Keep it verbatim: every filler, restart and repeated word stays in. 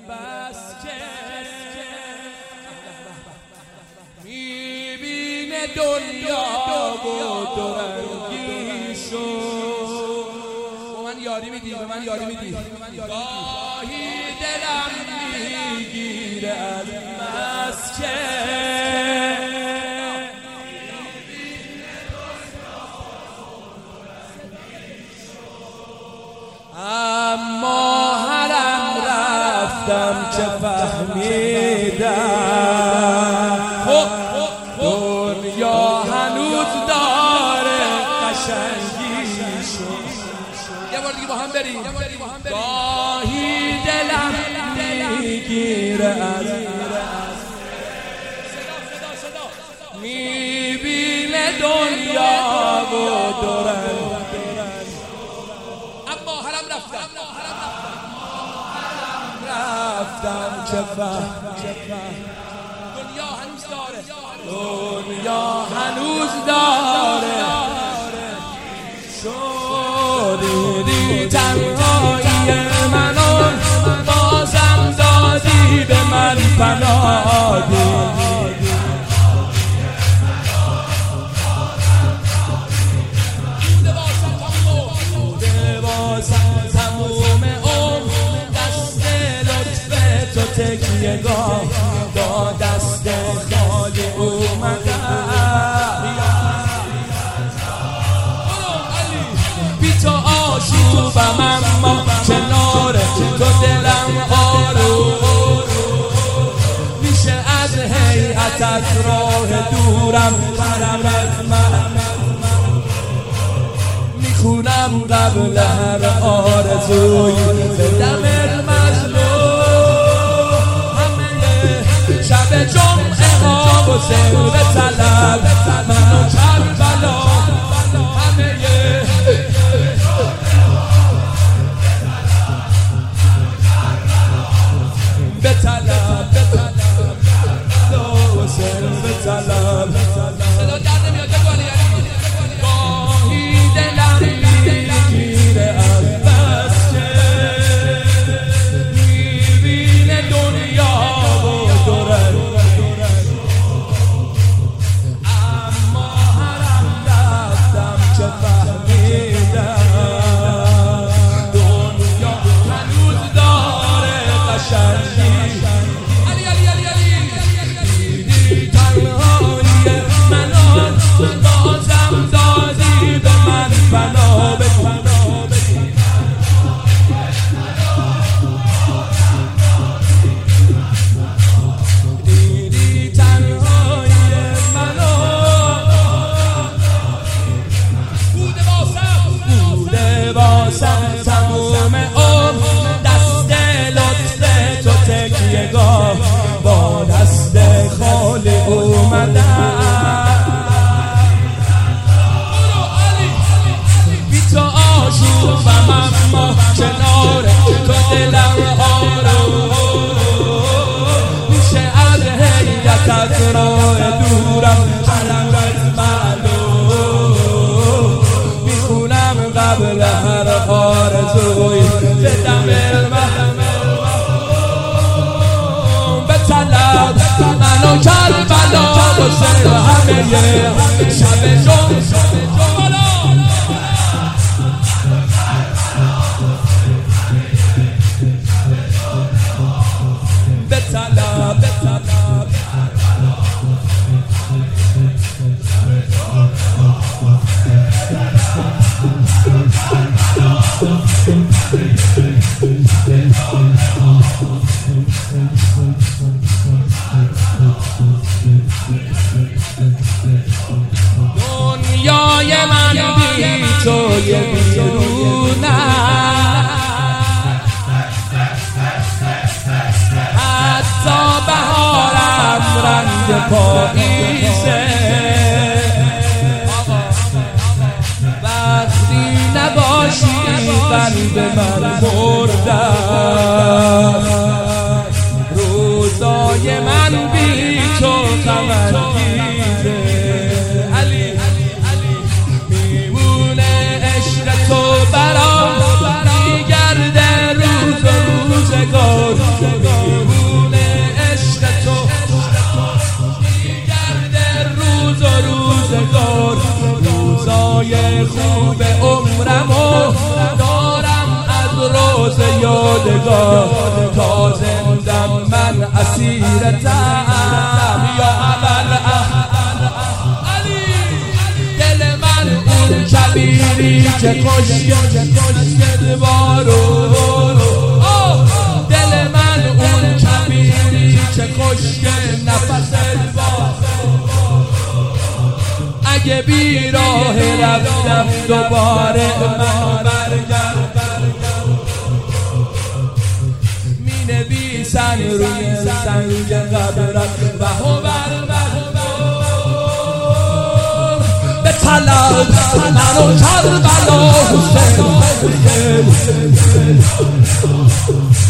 بس که میبینه دنیا و دورنگی شد. به من یاری میدی، به من یاری میدی. گاهی دلم میگیره از بس که اما هرم رفتم که فهمیدم دنیا هنوز داره قشنگیشو. یه بار دیگه با هم بریم. گاهی دلم میگیره از میبینه دنیا و دورن رفتم چه فهم دنیا هنوز داره، دنیا هنوز داره. شدیدی تنهایی منو بازم دادی به من فنادی. بوده بازم تموم عمر تکیه گاه با دست خالی اومدم. بی تو آشوبم اما کنار تو دلم آروم میشه. از هیئتت راه دورم برم از من میخونم قبل هر آرزوی به دم مظلوم. شب جمعه ها و سر طلب من و کربلا همه به طلب به طلب و سر طلب. صدا در نمیاد بگوانی. گاهی دلم میگیره از بس که میبینه دنیا با دست خالی اومدم. بی تو آشوبم اما کنار تو دلم آروم میشه. از هیئتت راه دورم برم از معلوم میخونم قبل هر آرزوی به دم منو کربلا و سر همه شب جمعه به طلب به طلب. دنیای من بی توی بیرونه، حتی بهارم رنگ پاییزه. وقتی نباشی قلب من مرده، روزای من بی تو غمانگیزه. تو برام میگرده روز و روزگار. یادگار تا زندم من اسیرتم یا ابل علی دل من اون کبیری که کشت بارو دل من اون کبیری که کشت نفس بارو اگه بی راه رفتم دوباره من برگردم می نویسن روی سنگ قبرت و هوبر به طلب منو کربلا حسین